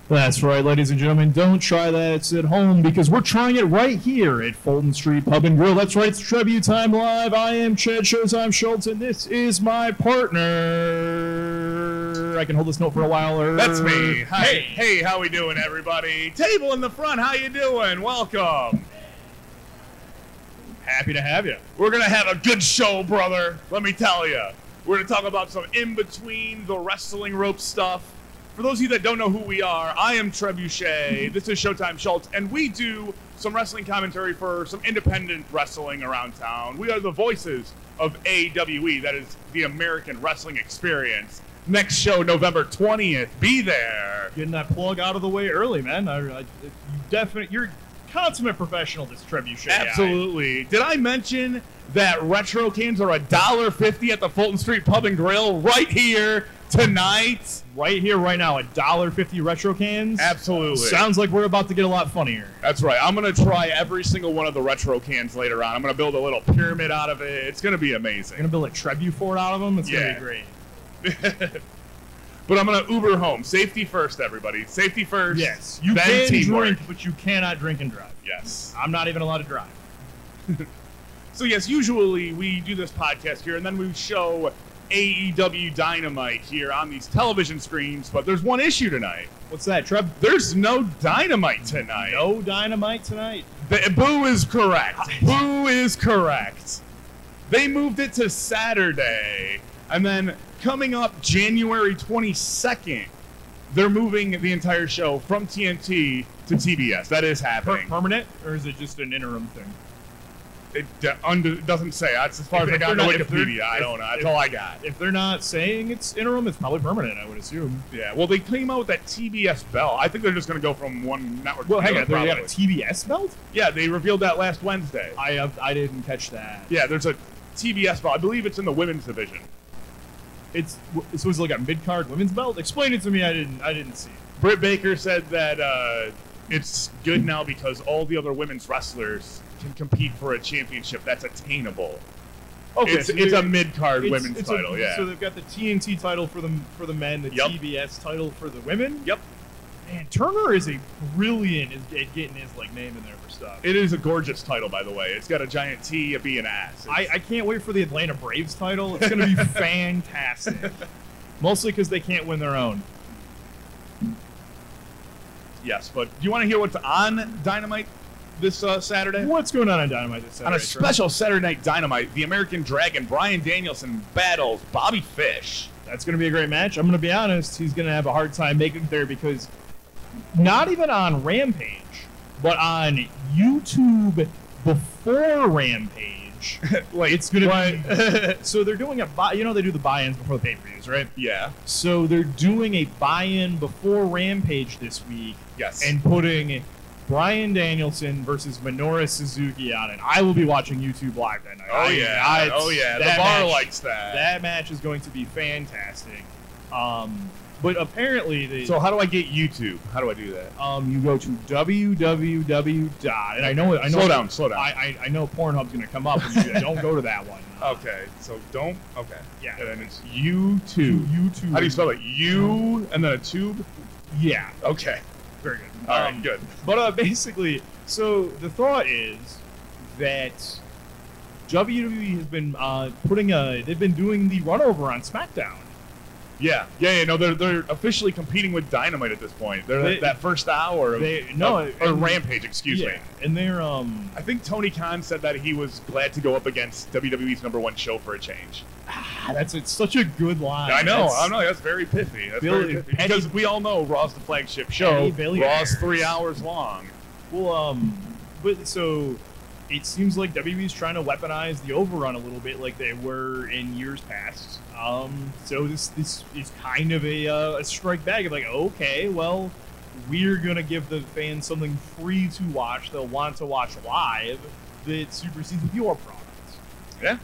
That's right, ladies and gentlemen. Don't try that at home because we're trying it right here at Fulton Street Pub and Grill. That's right, it's Tribute Time Live. I am Chad Showtime Schultz, and this is my partner. I can hold this note for a while. That's me. Hi. Hey, how we doing, everybody? Table in the front, how you doing? Welcome. Happy to have you. We're going to have a good show, brother. Let me tell you. We're going to talk about some in-between the wrestling rope stuff. For those of you that don't know who we are, I am Trebuchet. This is Showtime Schultz, and we do some wrestling commentary for some independent wrestling around town. We are the voices of AWE, that is the American Wrestling Experience. Next show, November 20th. Be there. Getting that plug out of the way early, man. You're consummate professional, this Trebuchet. Absolutely. Did I mention that retro cans are $1.50 at the Fulton Street Pub and Grill right here tonight? Right here, right now, $1.50 retro cans? Absolutely. Sounds like we're about to get a lot funnier. That's right. I'm going to try every single one of the retro cans later on. I'm going to build a little pyramid out of it. It's going to be amazing. You're going to build a Trebu fort out of them? It's going to be great. But I'm going to Uber home. Safety first, everybody. Safety first. Yes. You then can teamwork. drink, but you cannot drink and drive. Yes. I'm not even allowed to drive. So, yes, usually we do this podcast here, and then we show AEW Dynamite here on these television screens, but there's one issue tonight. What's that, Treb? There's no Dynamite tonight. No Dynamite tonight? Boo is correct. Boo is correct. They moved it to Saturday, and then coming up January 22nd, they're moving the entire show from TNT to TBS. That is happening. Permanent, or is it just an interim thing? It doesn't say. That's as far as I got on Wikipedia. I don't know. That's all I got. If they're not saying it's interim, it's probably permanent, I would assume. Yeah, well, they came out with that TBS belt. I think they're just going to go from one network to hang the other. on, they got a TBS belt? Yeah, they revealed that last Wednesday. I didn't catch that. Yeah, there's a TBS belt. I believe it's in the women's division. So it's like a mid-card women's belt? Explain it to me. I didn't see it. Britt Baker said that it's good now because all the other women's wrestlers can compete for a championship that's attainable. Okay, it's a mid-card women's title. Yeah. So they've got the TNT title for the men, the TBS title for the women. Yep. Man, Turner is brilliant at getting his name in there for stuff. It is a gorgeous title, by the way. It's got a giant T, a B, and an S. I can't wait for the Atlanta Braves title. It's going to be fantastic. Mostly because they can't win their own. Yes, but do you want to hear what's on Dynamite this Saturday? What's going on Dynamite this Saturday? On a special Saturday Night Dynamite, the American Dragon, Bryan Danielson, battles Bobby Fish. That's going to be a great match. I'm going to be honest, he's going to have a hard time making it there because not even on Rampage, but on YouTube before Rampage, it's going to be... So they're doing they do the buy-ins before the pay-per-views, right? Yeah. So they're doing a buy-in before Rampage this week. Yes. And putting Bryan Danielson versus Minoru Suzuki on it. I will be watching YouTube Live that night. Oh, yeah. The bar likes that. That match is going to be fantastic. But apparently... So how do I get YouTube? How do I do that? You go to www. And I know... Slow down. I know Pornhub's going to come up. And don't go to that one. Okay. So don't... Okay. Yeah. And then it's YouTube. YouTube. How do you spell it? U and then a tube? Yeah. Okay. Very good. All right, good. But basically, so the thought is that WWE has been they've been doing the runover on SmackDown. Yeah. No, they're officially competing with Dynamite at this point. They're that first hour of Rampage, excuse me. And they're I think Tony Khan said that he was glad to go up against WWE's #1 show for a change. It's such a good line. I know. That's very pithy. Very pithy. Because we all know Raw's the flagship show. Raw's 3 hours long. Well, but so it seems like WWE's trying to weaponize the overrun a little bit, like they were in years past. So this is kind of a strike back of okay, well, we're gonna give the fans something free to watch. They'll want to watch live that supersedes your product. Yeah.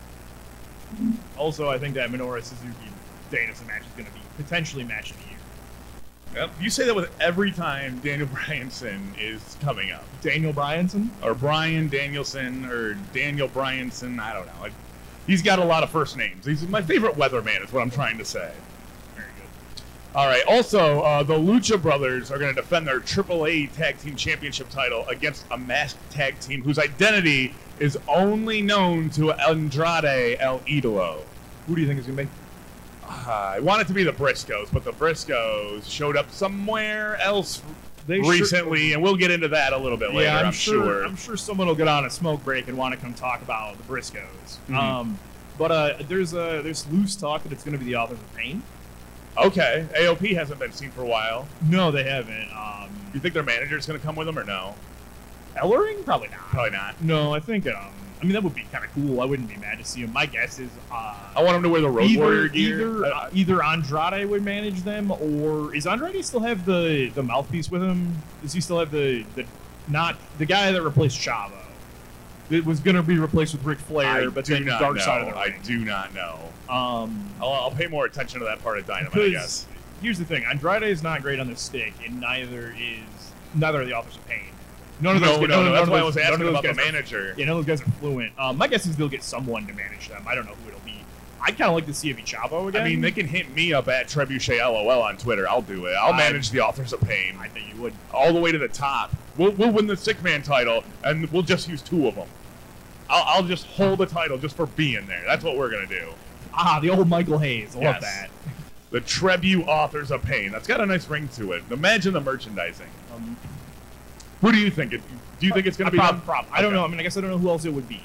Also, I think that Minoru Suzuki Danielson match is going to be potentially match of the year. Yep. You say that with every time Daniel Bryanson is coming up. Daniel Bryanson? Or Bryan Danielson, or Daniel Bryanson, I don't know. He's got a lot of first names. He's my favorite weatherman is what I'm trying to say. Very good. All right. Also, the Lucha Brothers are going to defend their AAA Tag Team Championship title against a masked tag team whose identity is only known to Andrade El Idolo. Who do you think is going to be? I want it to be the Briscoes, but the Briscoes showed up somewhere else recently, and we'll get into that a little bit later, I'm sure. I'm sure someone will get on a smoke break and want to come talk about the Briscoes. Mm-hmm. But there's loose talk that it's going to be the Authors of Pain. Okay. AOP hasn't been seen for a while. No, they haven't. You think their manager's going to come with them or no? Ellering? Probably not. Probably not. No, I think, I mean, that would be kind of cool. I wouldn't be mad to see him. My guess is... I want him to wear the Road Warrior gear. Either Andrade would manage them, or... Is Andrade still have the mouthpiece with him? Does he still have the not... The guy that replaced Chavo? It was going to be replaced with Ric Flair, but then Dark Side of the Ring. I do not know. I'll pay more attention to that part of Dynamite, I guess. Here's the thing. Andrade is not great on the stick, and neither are the Authors of Pain. None of those. That's why I was asking about the manager. Yeah, none of those guys are fluent. My guess is they'll get someone to manage them. I don't know who it'll be. I'd kind of like to see Evie Chavo again. I mean, they can hit me up at Trebuchet LOL on Twitter. I'll do it. I'll manage the Authors of Pain. I think you would. All the way to the top. We'll win the 6-man title, and we'll just use 2 of them. I'll just hold the title just for being there. That's what we're going to do. The old Michael Hayes. I love that. The Trebu Authors of Pain. That's got a nice ring to it. Imagine the merchandising. Who do you think? Do you think it's going to be them? I don't know. I mean, I guess I don't know who else it would be.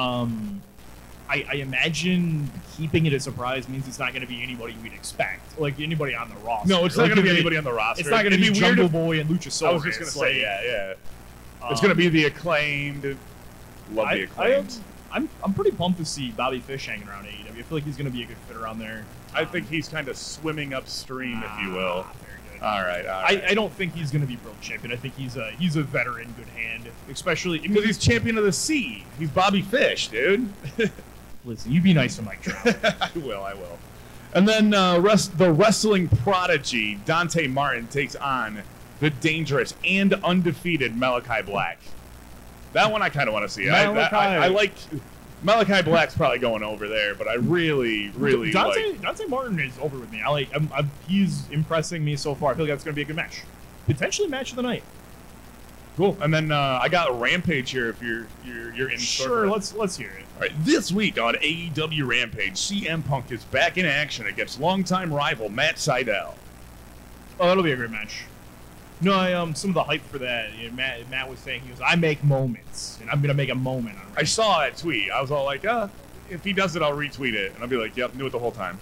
I imagine keeping it a surprise means it's not going to be anybody we'd expect. Like, anybody on the roster. No, it's not going to be anybody on the roster. It's not going to be Jungle Boy and Luchasaurus. I was just going to say, yeah. It's going to be the Acclaimed. Love the Acclaimed. I'm pretty pumped to see Bobby Fish hanging around AEW. I feel like he's going to be a good fit around there. I think he's kind of swimming upstream, if you will. Very good. All right. I don't think he's going to be world champion. I think he's a veteran, good hand, especially because he's champion of the sea. He's Bobby Fish, dude. Listen, you be nice to Mike Trout. I will. And then the wrestling prodigy Dante Martin takes on the dangerous and undefeated Malachi Black. That one I kind of want to see. I like Malachi Black's probably going over there, but I really Dante Martin is over with me. He's impressing me so far. I feel like that's going to be a good match, potentially match of the night. Cool. And then I got Rampage here. If you're in. Sure, let's hear it. All right, this week on AEW Rampage, CM Punk is back in action against longtime rival Matt Sydal. Oh, that'll be a great match. No, some of the hype for that. Matt was saying I make moments, and I'm gonna make a moment. I saw that tweet. I was all like, if he does it, I'll retweet it, and I'll be like, yep, knew it the whole time.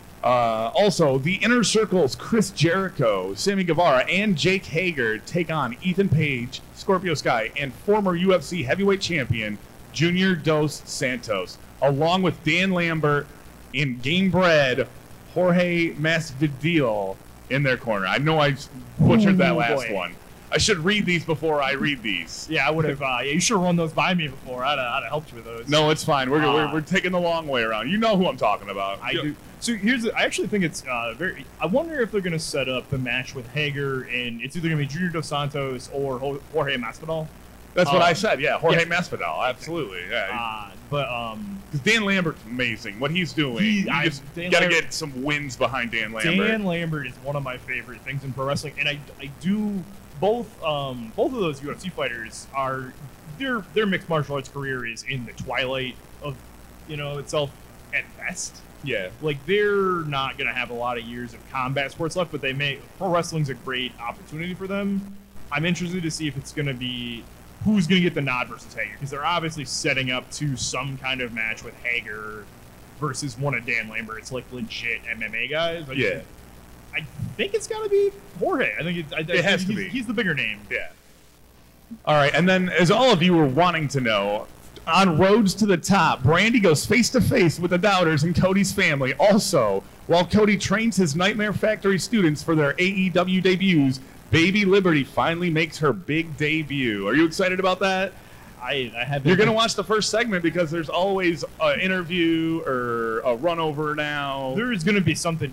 Also, the Inner Circle's Chris Jericho, Sammy Guevara, and Jake Hager take on Ethan Page, Scorpio Sky, and former UFC heavyweight champion Junior Dos Santos, along with Dan Lambert and Game Bread Jorge Masvidal in their corner. I know I butchered that last one. I should read these before I read these. Yeah, I would have. You should have run those by me before. I'd have helped you with those. No, it's fine. We're taking the long way around. You know who I'm talking about. I do. So I actually think it's very. I wonder if they're going to set up the match with Hager, and it's either going to be Junior Dos Santos or Jorge Masvidal. That's what I said. Yeah, Jorge Masvidal. Absolutely. Yeah. But because Dan Lambert's amazing. What he's doing, you just got to get some wins behind Dan Lambert. Dan Lambert is one of my favorite things in pro wrestling, and I do both of those UFC fighters are their mixed martial arts career is in the twilight of itself at best. Yeah, like they're not gonna have a lot of years of combat sports left, but pro wrestling's a great opportunity for them. I'm interested to see if it's gonna be who's going to get the nod versus Hager, because they're obviously setting up to some kind of match with Hager versus one of Dan Lambert's like legit MMA guys. I think it's got to be Jorge. I think it has to be. He's the bigger name. Yeah. All right, and then as all of you were wanting to know, on Roads to the Top, Brandy goes face-to-face with the Doubters and Cody's family. Also, while Cody trains his Nightmare Factory students for their AEW debuts, Baby Liberty finally makes her big debut. Are you excited about that? I have. You're going to watch the first segment because there's always an interview or a run over now. There is going to be something.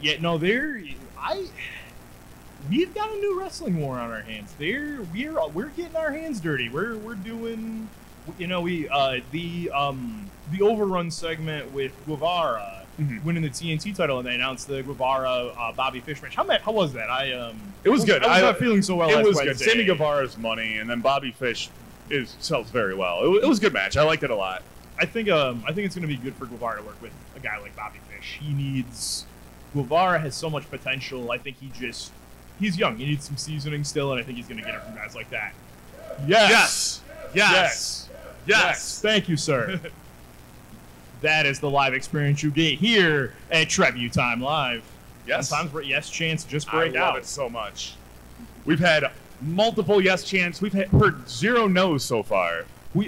We've got a new wrestling war on our hands. We're getting our hands dirty. We're doing, the overrun segment with Guevara. winning the TNT title, and they announced the Guevara Bobby Fish match. How was that? It was good. I was not feeling so well. It last was good. Wednesday. Sammy Guevara's money, and then Bobby Fish sells very well. It was a good match. I liked it a lot. I think it's going to be good for Guevara to work with a guy like Bobby Fish. Guevara has so much potential. I think he's young. He needs some seasoning still, and I think he's going to get it from guys like that. Yes. Thank you, sir. That is the live experience you get here at Tribute Time Live. Yes. Sometimes we're yes chants just I break love out. it so much. We've had multiple yes chants. We've heard 0 no's so far.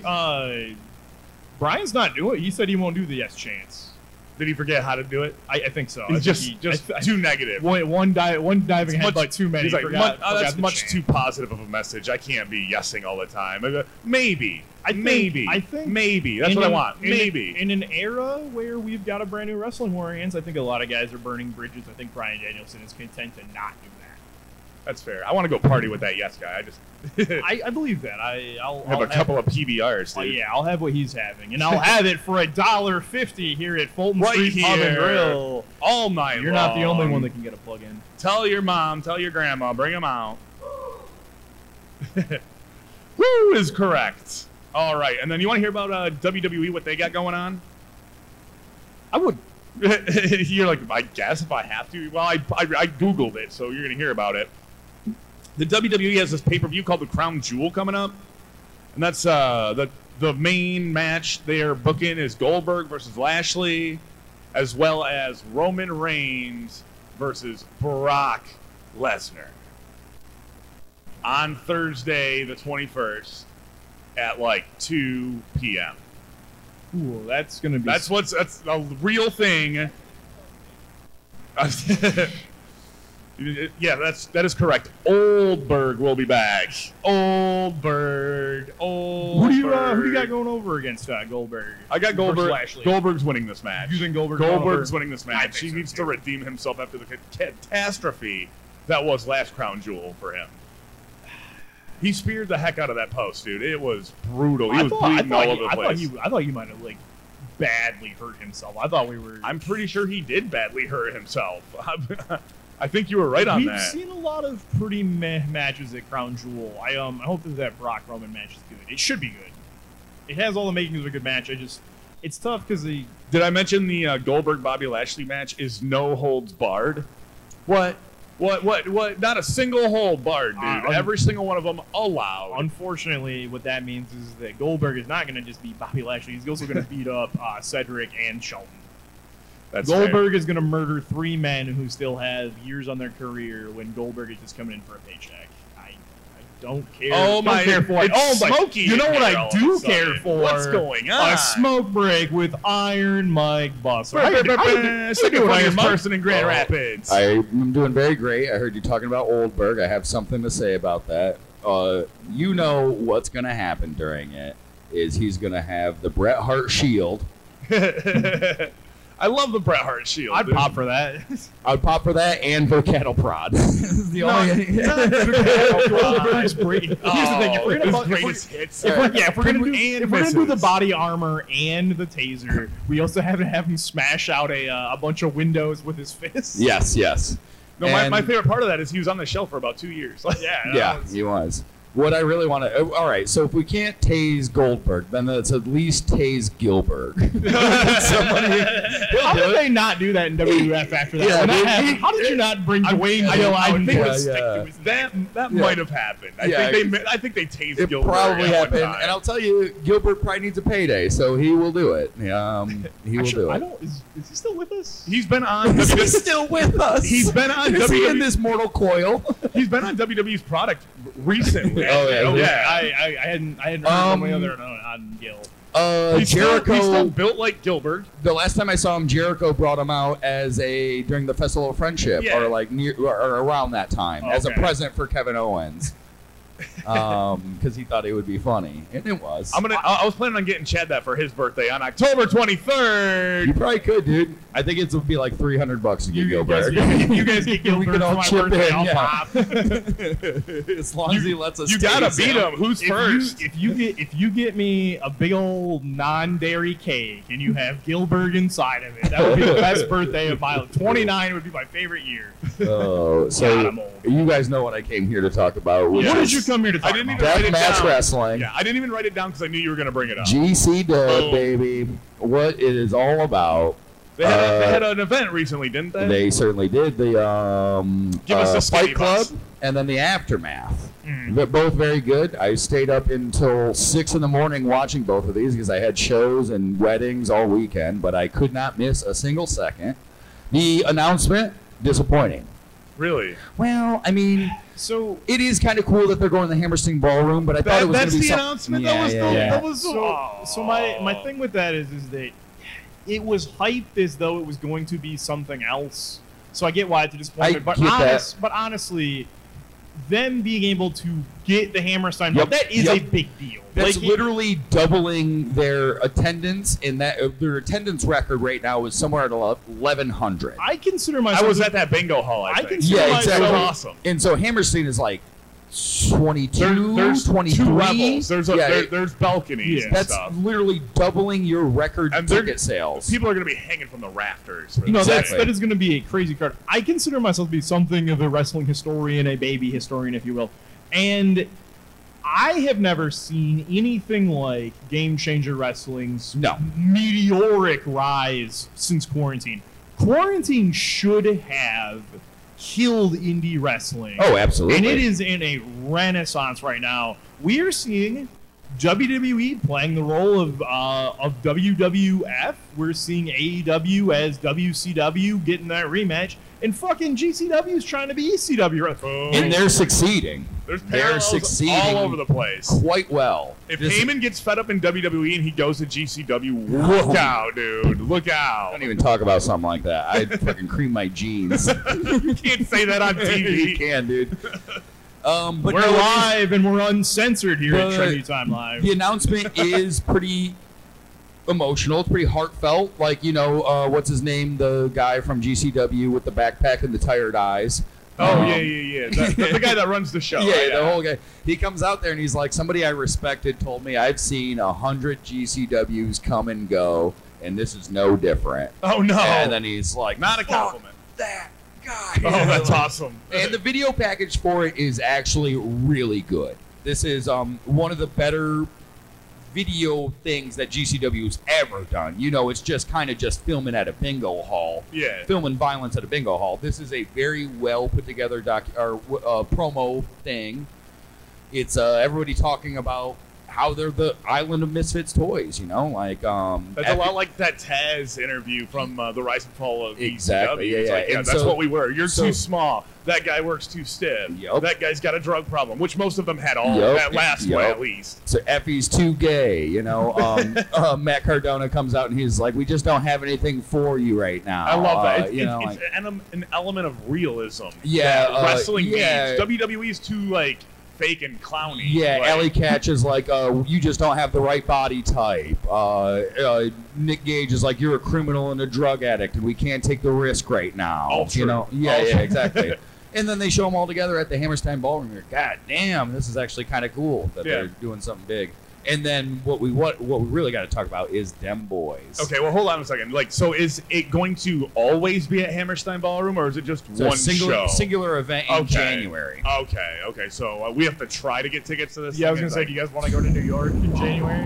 Brian's not doing it. He said he won't do the yes chants. Did he forget how to do it? I think so. He's just too negative. One diving It's headbutt too many. He's like, Forgot that's the much chant. too positive of a message. I can't be yesing all the time. Maybe. I think Maybe. That's what I want. Maybe. In an era where we've got a brand new wrestling war hands, I think a lot of guys are burning bridges. I think Bryan Danielson is content to not do that. That's fair. I want to go party with that yes guy. I just I believe that. I'll have a couple of PBRs, dude. yeah, I'll have what he's having, and I'll have it for $1.50 here at Fulton Right Street Pub and here. Grill. All night You're not the only one that can get a plug in. Tell your mom, tell your grandma, bring them out. Woo is correct. All right, and then you want to hear about WWE, what they got going on? I would. You're like, I guess if I have to. Well, I Googled it, so you're going to hear about it. The WWE has this pay-per-view called the Crown Jewel coming up, and that's the main match they are booking is Goldberg versus Lashley, as well as Roman Reigns versus Brock Lesnar on Thursday the 21st at like 2 p.m. Ooh, that's gonna be. That's a real thing. Yeah, that is correct. Oldberg will be back. Oldberg. Who do you got going over against Goldberg? I got Goldberg. Lashley. Goldberg's winning this match. You think Goldberg's winning this I match. think He so, needs too. to redeem himself after the catastrophe that was last Crown Jewel for him. He speared the heck out of that post, dude. It was brutal. He was bleeding all over the place. I thought you might have badly hurt himself. I thought we were. I'm pretty sure he did badly hurt himself. I think you were right on that. We've seen a lot of pretty meh matches at Crown Jewel. I hope that Brock Roman match is good. It should be good. It has all the makings of a good match. It's tough because Did I mention the Goldberg Bobby Lashley match is no holds barred? What? Not a single hold barred, dude. Every single one of them allowed. Unfortunately, what that means is that Goldberg is not going to just beat Bobby Lashley. He's also going to beat up Cedric and Shelton. That's Goldberg is going to murder 3 men who still have years on their career when Goldberg is just coming in for a paycheck. I don't care. Don't care for it. Oh my! Smoky You know in what here I all of do a sudden. care for? What's going on? A smoke break with Iron Mike Busser. Second funniest person in Grand Rapids. I'm doing very great. I heard you talking about Oldberg. I have something to say about that. You know what's going to happen during it is he's going to have the Bret Hart Shield. I love the Bret Hart Shield. I'd dude. pop for that. I would pop for that and for cattle prod. The only Goldberg's break. Here's the thing: if we're his gonna greatest hits. if we're gonna do the misses. body armor and the taser, we also have to have him smash out a bunch of windows with his fist. yes. No, my favorite part of that is he was on the shelf for about 2 years. Yeah, he was. What I really want to... all right, so if we can't tase Goldberg, then let's at least tase Gilbert. How did they not do that in WWF after that? Yeah, When that dude, happened, how did you not bring Dwayne Gill out and stick to his That Yeah. might have happened. I think they tased It Gilbert probably at one happened, time. and I'll tell you, Gilbert probably needs a payday, so he will do it. He will do I it. don't. Is he still with us? He's been on. Is he still with us? He's been on Is he in WWE. this mortal coil? He's been on WWE's product recently. Oh, yeah. I hadn't heard one way or the other on Gill. He's Jericho. still built like Gilbert. The last time I saw him, Jericho brought him out as during the Festival of Friendship, Yeah. or around that time, as a Okay. present for Kevin Owens. because he thought it would be funny, and it was. I was planning on getting Chad that for his birthday on October 23rd. You probably could, dude. I think it would be like $300 to get Gilbert. You guys get Gilbert We can for all my chip birthday. in, I'll yeah. pop. As long as he lets us. You gotta taste beat him. Who's first? If you get me a big old non-dairy cake and you have Gilbert inside of it, that would be the best birthday of my life. 29 would be my favorite year. Oh, God, so I'm old. you guys know what I came here to talk about. Which What did is you come here to talk I didn't about? even write it Deathmatch down. wrestling. Yeah, I didn't even write it down because I knew you were gonna bring it up. GC Dub, Boom. baby. What it is all about. They had an event recently, didn't they? They certainly did. The Give us the Fight skinny Club bus. and then the Aftermath. Mm. But both very good. I stayed up until 6 in the morning watching both of these because I had shows and weddings all weekend, but I could not miss a single second. The announcement, disappointing. Really? Well, I mean, So it is kind of cool that they're going to the Hammerstein Ballroom, but I thought it was going That's to be the some- announcement. Yeah, That was so my thing with that is that it was hyped as though it was going to be something else. So I get why it's a disappointment. I get that. But honestly, them being able to get the Hammerstein, Yep, that is yep. a big deal. That's Like, literally doubling their attendance, and that their attendance record right now is somewhere at 1,100. I consider I myself. was at that bingo hall. I think. consider Yeah, myself- exactly. That was awesome. And so Hammerstein is like 22, There's 23. two levels. Yeah, There's balconies Yeah. and that's stuff. literally doubling your record And they're- ticket sales. People are going to be hanging from the rafters. For No, this Exactly. that is going to be a crazy card. I consider myself to be something of a wrestling historian, a baby historian, if you will. And I have never seen anything like Game Changer Wrestling's No. meteoric rise since quarantine. Quarantine should have killed indie wrestling. Oh, absolutely. And it is in a renaissance right now. We are seeing WWE playing the role of WWF. We're seeing AEW as WCW getting that rematch, and fucking GCW is trying to be ECW. Boom. And they're succeeding. There's They're parallels succeeding all over the place. quite well. If This- Heyman gets fed up in WWE and he goes to GCW, look out, dude. Look out. Don't even talk about something like that. I'd fucking cream my jeans. You can't say that on You TV. can, dude. But We're no, it is- live and we're uncensored here at But Trinity Time Live. The announcement is pretty emotional. It's pretty heartfelt. Like, what's his name? The guy from GCW with the backpack and the tired eyes. Oh, yeah. The guy that runs the show. Yeah, the whole guy. He comes out there and he's like, somebody I respected told me I've seen 100 GCWs come and go, and this is no different. Oh, no. And then he's like, Not a "Fuck compliment. that guy. Oh, that's awesome. And the video package for it is actually really good. This is one of the better video things that GCW's ever done. It's just kind of just filming at a bingo hall. Yeah. Filming violence at a bingo hall. This is a very well put together promo thing. It's everybody talking about how they're the island of misfits toys. That's That's a lot like that Taz interview from the Rise and Fall of Exactly, ECW. It's yeah, like, yeah. And that's so- what we were. You're so- too small. That guy works too stiff. Yep. That guy's got a drug problem, which most of them had all Yep, that last yep. way at least. So Effie's too gay, Matt Cardona comes out and he's like, we just don't have anything for you right now. I love that. Like- It's an element of realism. Yeah, that wrestling yeah. needs. WWE is too fake and clowny. Yeah, Like, Ellie Catch is like, you just don't have the right body type. Nick Gage is like, you're a criminal and a drug addict, and we can't take the risk right now. All true. Yeah, All yeah, true. exactly. And then they show them all together at the Hammerstein Ballroom. You're, God damn, this is actually kind of cool that Yeah. they're doing something big. And then what we really got to talk about is them boys. Okay, well, hold on a second. So, is it going to always be at Hammerstein Ballroom, or is it just So one a singular, show? singular event in January. Okay. So we have to try to get tickets to this. Yeah, I was thing? gonna say, do you guys want to go to New York in January?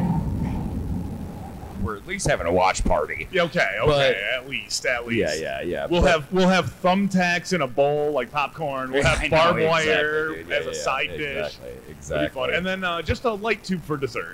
We're at least having a watch party. Yeah, okay. But- At least. Yeah. We'll have thumbtacks in a bowl like popcorn. We'll have I know, barbed exactly, wire dude. as a side dish. Exactly. It'll be fun. And then just a light tube for dessert.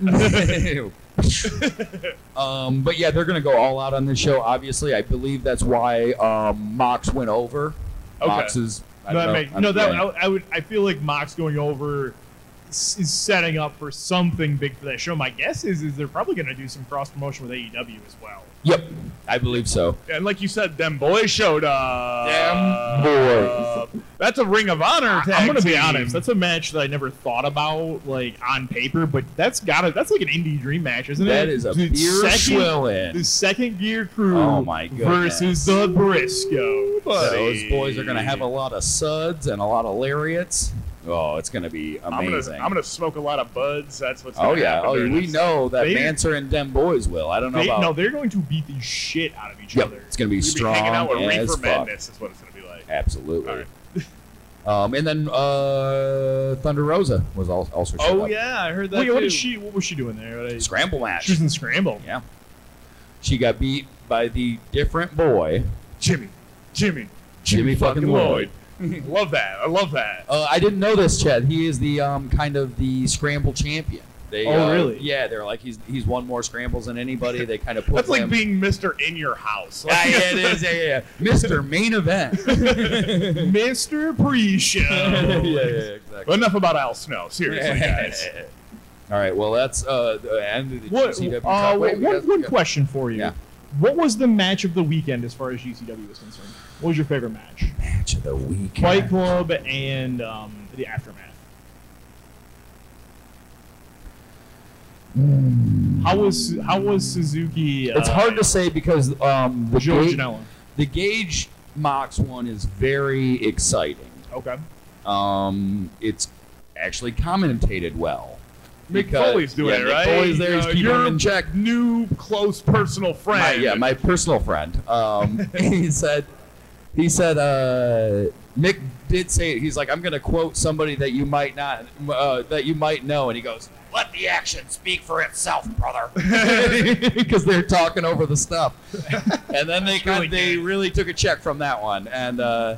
But yeah, they're gonna go all out on this show. Obviously, I believe that's why Mox went over. Okay. Mox is. I don't know. I feel like Mox going over is setting up for something big for that show. My guess is they're probably going to do some cross promotion with AEW as well. Yep, I believe so. And like you said, them boys showed up. Them boys. That's a Ring of Honor tag I'm going to be team. honest. That's a match that I never thought about like on paper, but that's like an indie dream match, isn't it? That is a The beer swilling. The Second Gear Crew Oh, my goodness. versus the Briscoe. Those boys are going to have a lot of suds and a lot of lariats. Oh, it's going to be amazing. I'm gonna smoke a lot of buds. That's what's. Oh gonna yeah, happen during we this. know that They- Manser and them boys will. I don't know about. they're going to beat the shit out of each Yep, other. it's going to be We'll be strong hanging out with as Reefer fuck. Madness is what it's gonna be like. Absolutely. All right. And then Thunder Rosa was also showed Oh up. yeah, I heard that. Wait, What was she doing there? Scramble match. She was in Scramble. Yeah. She got beat by the different boy, Jimmy Jimmy fucking Lloyd. Love that. I love that. I didn't know this, Chad. He is the kind of the scramble champion. They, Oh, really? Yeah, they're like he's won more scrambles than anybody. They kind of put That's like him- being Mr. In Your House. Yeah, it is. Yeah. Mr. Main Event. Mr. Pre-Show. exactly. But enough about Al Snow. Seriously, guys. All right. Well, that's the end of the What? GCW. talk. Wait, we got- One question for you. Yeah. What was the match of the weekend as far as GCW was concerned? What was your favorite match? Match of the week. Fight Club and the Aftermath. How was Suzuki? It's hard to say because the Joe Gage, Janela. the Gage Mox one is very exciting. Okay. It's actually commentated well. Mick Because- Foley's doing yeah, it, Mick right? Foley's there. He's keeping your him in check. new close personal friend. My personal friend. he said, Mick did say it. He's like, I'm going to quote somebody that you might not, that you might know, and he goes, "Let the action speak for itself, brother," because they're talking over the stuff, and then they really took a check from that one, and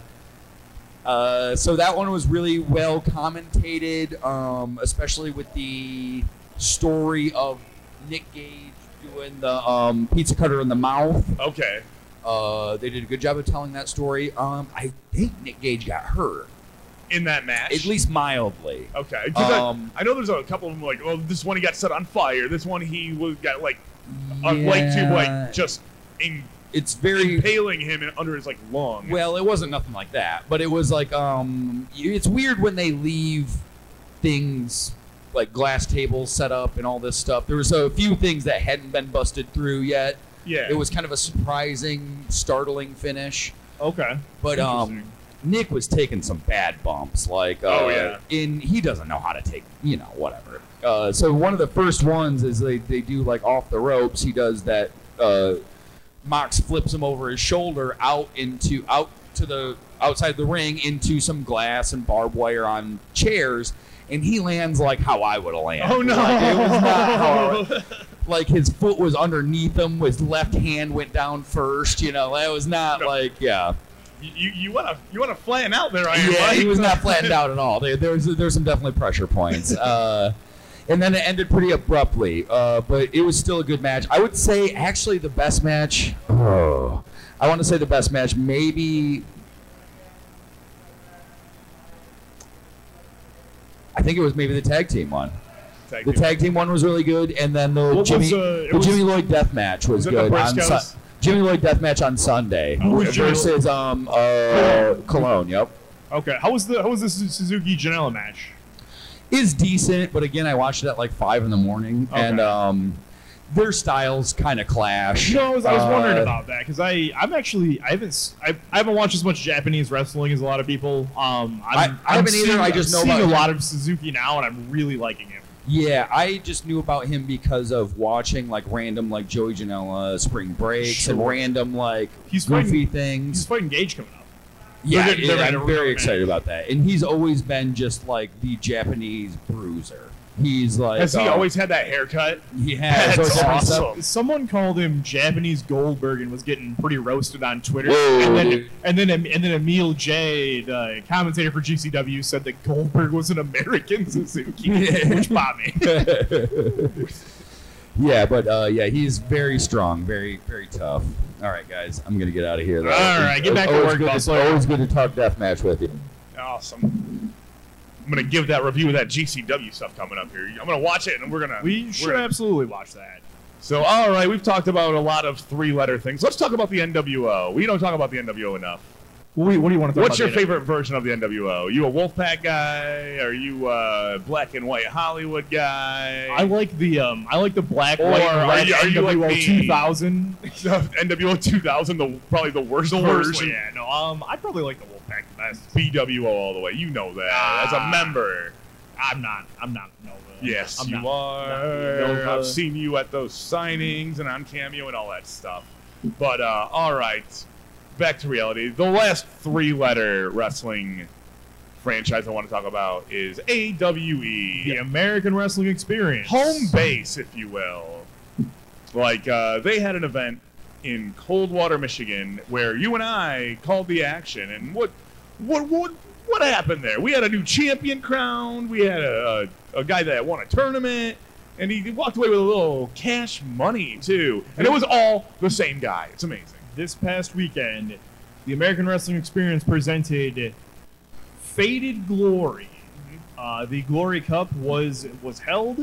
so that one was really well commentated, especially with the story of Nick Gage doing the pizza cutter in the mouth. Okay. They did a good job of telling that story. I think Nick Gage got hurt, In that match. at least mildly. Okay. 'Cause Um, I know there's a couple of them like, oh, this one he got set on fire. This one he got like a light tube like just It's very impaling him under his like lung. well. It wasn't nothing like that, but it was like it's weird when they leave things like glass tables set up and all this stuff. There was a few things that hadn't been busted through yet. yeah. It was kind of a surprising, startling finish. Okay. But Interesting. Nick was taking some bad bumps, like Oh, yeah. he doesn't know how to take, whatever. So one of the first ones is they do like off the ropes. He does that. Mox flips him over his shoulder out to the outside the ring into some glass and barbed wire on chairs, and he lands like how I would have landed. Oh no! Like, it was not like his foot was underneath him. His left hand went down first. That was not like You wanna flatten out there, Iron yeah, Mike. he was not flattened out at all. There's some definitely pressure points. And then it ended pretty abruptly, but it was still a good match. I would say actually the best match. I want to say the best match maybe. I think it was maybe the tag team one. The tag team one was really good, and then the Jimmy Lloyd death match was Was it the good. Briscoes? Jimmy Lloyd death match on Sunday Who was Jimmy versus Cologne. Yep. Okay. How was the Suzuki Janela match? Is decent, but again, I watched it at like 5 a.m, Okay. and their styles kind of clash. I was wondering about that because I haven't watched as much Japanese wrestling as a lot of people. I haven't either. I just know I'm seeing about a him. lot of Suzuki now, and I'm really liking him. Yeah, I just knew about him because of watching like random like Joey Janela Spring Breaks and Sure. random like He's goofy fighting- things. He's fighting Gage coming up. Yeah, They're gonna I'm very rematch. excited about that. And he's always been just like the Japanese bruiser. He's like Has he always had that haircut? He has. That's So it's awesome. Someone called him Japanese Goldberg and was getting pretty roasted on Twitter. Whoa. And then Emil J, the commentator for GCW, said that Goldberg was an American Suzuki, which bought me. Yeah, but he's very strong, very, very tough. All right, guys, I'm gonna get out of here. Though. All right, get back to Always work, good Bustler. always good to talk deathmatch with you. Awesome. I'm gonna give that review of that GCW stuff coming up here. I'm gonna watch it, and We should absolutely watch that. So, all right, we've talked about a lot of three-letter things. Let's talk about the NWO. We don't talk about the NWO enough. What do you want to talk about? What's your favorite version of the NWO? You a Wolfpack guy? Are you a black and white Hollywood guy? I like the black, Or white, and red are you like NWO me? 2000. NWO 2000, probably the worst The version. worst one, yeah. No, I probably like the Wolfpack the best. BWO all the way. You know that as a member. I'm not. No. Yes, I'm you not. are. No, I've seen you at those signings and on Cameo and all that stuff. But all right, back to reality. The last three-letter wrestling franchise I want to talk about is AWE, The American Wrestling Experience. home base, if you will. Like they had an event in Coldwater, Michigan, where you and I called the action. And what happened there? We had a new champion crowned. We had a guy that won a tournament, and he walked away with a little cash money too. And it was all the same guy. It's amazing. This past weekend, the American Wrestling Experience presented Faded Glory. The Glory Cup was held,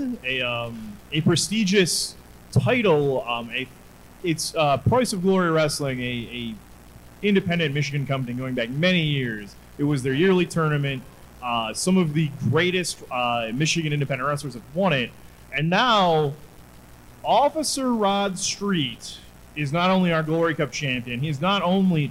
a prestigious title. It's Price of Glory Wrestling, a independent Michigan company going back many years. It was their yearly tournament. Some of the greatest Michigan independent wrestlers have won it, and now Officer Rod Street is not only our Glory Cup champion. He's not only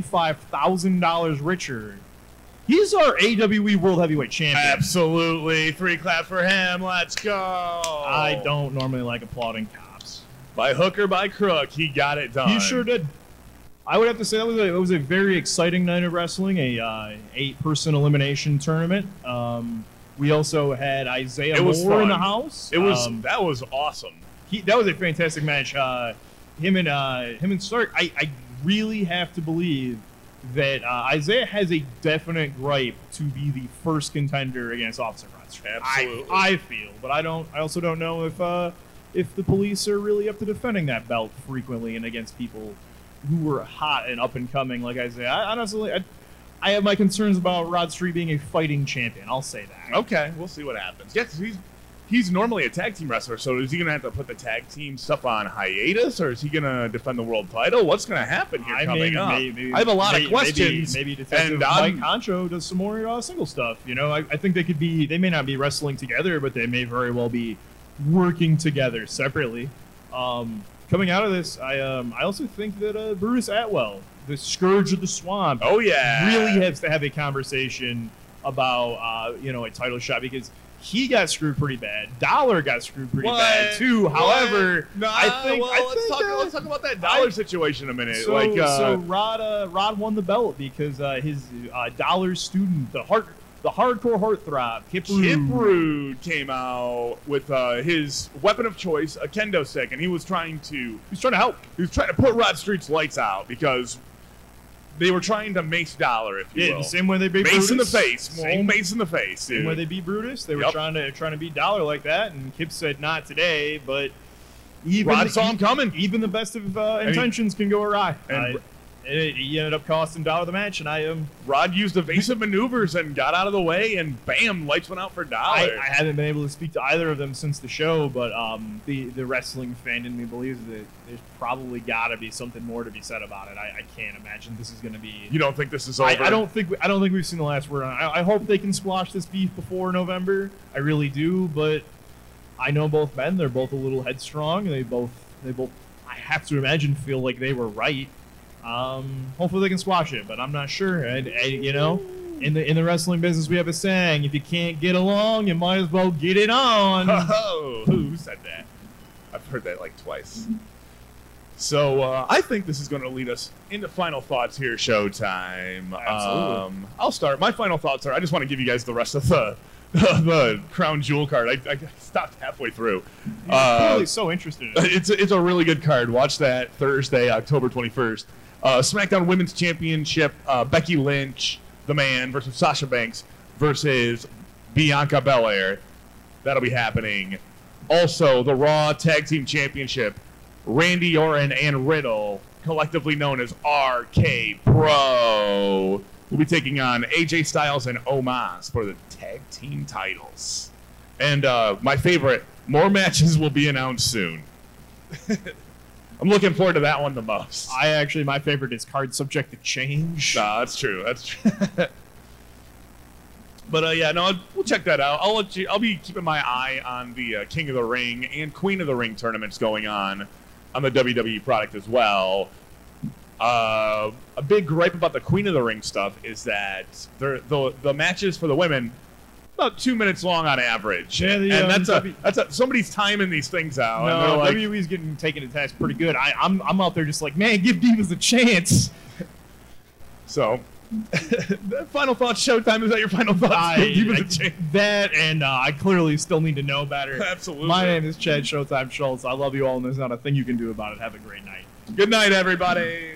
$25,000 richer. He's our AWE World Heavyweight Champion. Absolutely. 3 claps for him. Let's go. I don't normally like applauding cops. By hook or by crook, he got it done. He sure did. I would have to say that was a very exciting night of wrestling, a 8-person elimination tournament. We also had Isaiah Moore in the house. It was that was awesome. That was a fantastic match. Him and Stark. I really have to believe that Isaiah has a definite gripe to be the first contender against Officer Rod Street. Absolutely. I feel, but I also don't know if the police are really up to defending that belt frequently and against people who were hot and up and coming like Isaiah. I have my concerns about Rod Street being a fighting champion. I'll say that. Okay, we'll see what happens. Yes, he's normally a tag team wrestler, so is he going to have to put the tag team stuff on hiatus, or is he going to defend the world title? What's going to happen here coming up? I have a lot of questions. Maybe Detective Mike Concho does some more single stuff. You know, I think they may not be wrestling together, but they may very well be working together separately. Coming out of this, I also think that Brutus Atwell, the Scourge of the Swamp, really has to have a conversation about a title shot, because he got screwed pretty bad. Dollar got screwed pretty bad too. However, let's talk about that Dollar situation a minute. So Rod won the belt because his Dollar student, the hardcore heartthrob, Kip Rude came out with his weapon of choice, a kendo stick, and he was trying to help. He was trying to put Rod Street's lights out because they were trying to mace Dollar, if you will. The same way they beat Mace Brutus. in the face. Mace in the face, dude. Same way they beat Brutus. They were trying to beat Dollar like that, and Kip said, not today, but Rod saw him coming. Even the best of intentions can go awry. He ended up costing Dollar the match, and Rod used evasive maneuvers and got out of the way, and bam, lights went out for Dollar. I haven't been able to speak to either of them since the show, but the wrestling fan in me believes that there's probably got to be something more to be said about it. I can't imagine this is going to be. You don't think this is over? I don't think we've seen the last word on it. I hope they can squash this beef before November. I really do, but I know both men. They're both a little headstrong. They both. I have to imagine feel like they were right. Hopefully they can squash it, but I'm not sure. And in the wrestling business, we have a saying: if you can't get along, you might as well get it on. Oh, who said that? I've heard that like twice. So I think this is going to lead us into final thoughts here, Showtime. Absolutely. I'll start. My final thoughts are: I just want to give you guys the rest of the Crown Jewel card. I stopped halfway through. Really so interested in it. It's a really good card. Watch that Thursday, October 21st. SmackDown Women's Championship, Becky Lynch, the man, versus Sasha Banks versus Bianca Belair. That'll be happening. Also, the Raw Tag Team Championship, Randy Orton and Riddle, collectively known as RK Bro, will be taking on AJ Styles and Omos for the tag team titles. And my favorite, more matches will be announced soon. I'm looking forward to that one the most. My favorite is card subject to change. Nah, that's true. That's true. But yeah, no, we'll check that out. I'll be keeping my eye on the King of the Ring and Queen of the Ring tournaments going on the WWE product as well. A big gripe about the Queen of the Ring stuff is that the matches for the women about 2 minutes long on average. Yeah, and that's somebody's timing these things out. No, and they're like, WWE's getting taken to task pretty good. I'm out there just like, man, give Divas a chance. So, final thoughts, Showtime. Is that your final thoughts? Divas a chance. That and I clearly still need to know better. Absolutely. My name is Chad Showtime Schultz. I love you all, and there's not a thing you can do about it. Have a great night. Good night, everybody.